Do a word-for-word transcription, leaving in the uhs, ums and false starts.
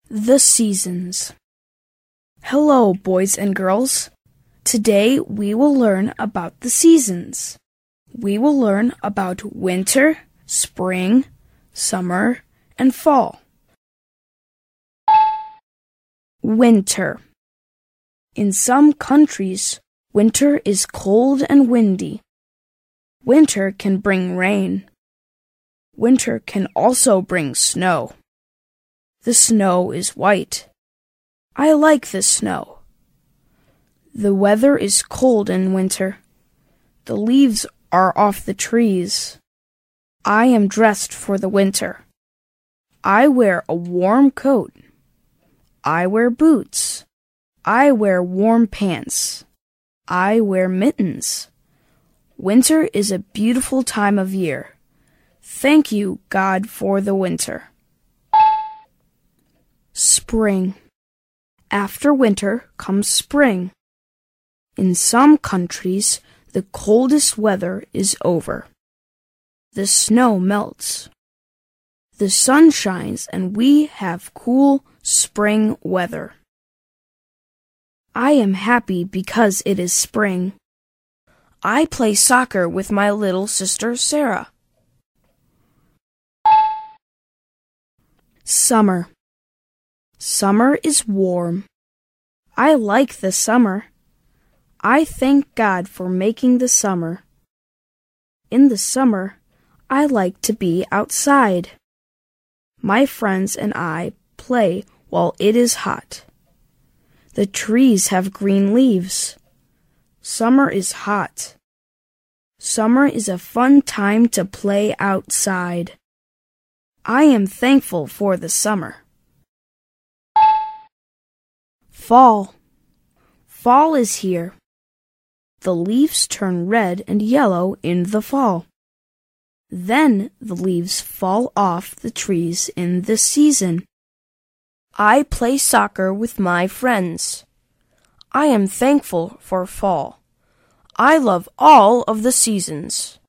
The seasons. Hello, boys and girls. Today we will learn about the seasons. We will learn about winter, spring, summer, and fall. Winter. In some countries, winter is cold and windy. Winter can bring rain. Winter can also bring snow. The snow is white. I like the snow. The weather is cold in winter. The leaves are off the trees. I am dressed for the winter. I wear a warm coat. I wear boots. I wear warm pants. I wear mittens. Winter is a beautiful time of year. Thank you, God, for the winter. Spring. After winter comes spring. In some countries, the coldest weather is over. The snow melts. The sun shines and we have cool spring weather. I am happy because it is spring. I play soccer with my little sister Sarah. Summer. Summer is warm. I like the summer. I thank God for making the summer. In the summer, I like to be outside. My friends and I play while it is hot. The trees have green leaves. Summer is hot. Summer is a fun time to play outside. I am thankful for the summer. Fall. Fall is here. The leaves turn red and yellow in the fall. Then the leaves fall off the trees in the season. I play soccer with my friends. I am thankful for fall. I love all of the seasons.